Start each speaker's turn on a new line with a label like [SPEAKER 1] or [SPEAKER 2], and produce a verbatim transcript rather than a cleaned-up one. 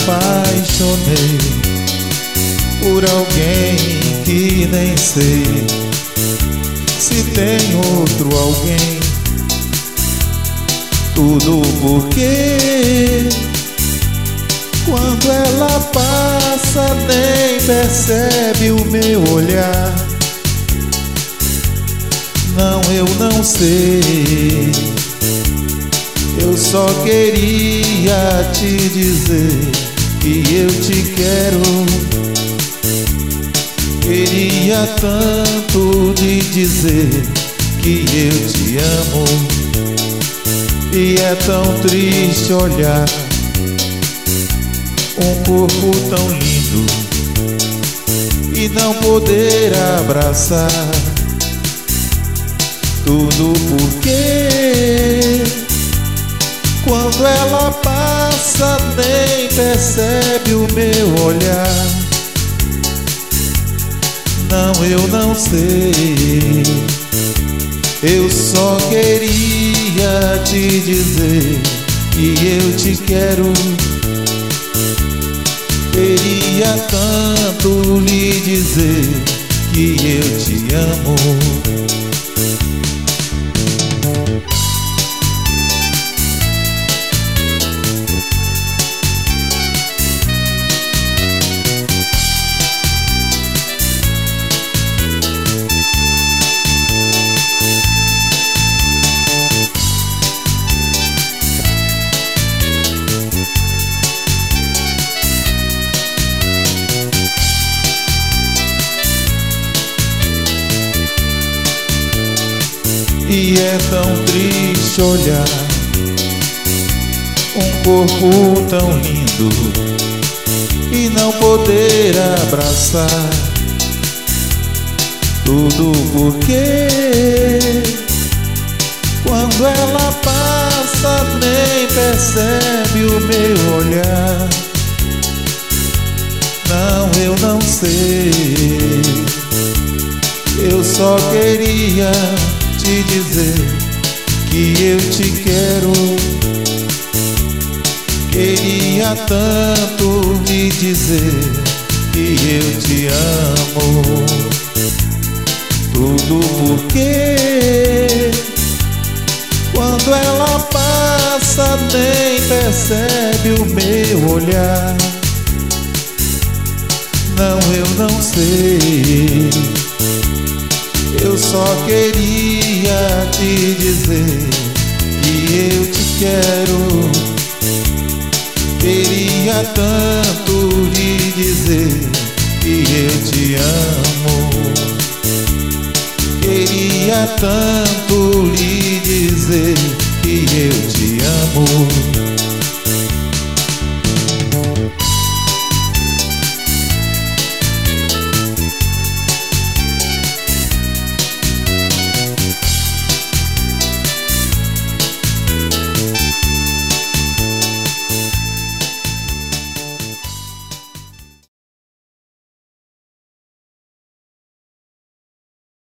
[SPEAKER 1] apaixonei por alguém que nem sei se tem outro alguém. Tudo porque quando ela passa nem percebe o meu olhar. Não, eu não sei, eu só queria te dizer que eu te quero. Queria tanto te dizer que eu te amo. E é tão triste olhar um corpo tão lindo e não poder abraçar. Tudo porque quando ela passa nem percebe o meu olhar. Não, eu não sei, eu só queria te dizer que eu te quero. Queria tanto lhe dizer que eu te amo. E é tão triste olhar um corpo tão lindo e não poder abraçar. Tudo porque quando ela passa nem percebe o meu olhar. Não, eu não sei, eu só queria te dizer que eu te quero. Queria tanto lhe dizer que eu te amo. Tudo porque quando ela passa nem percebe o meu olhar. Não, eu não sei, eu só queria te dizer que eu te quero. Queria tanto lhe dizer que eu te amo. Queria tanto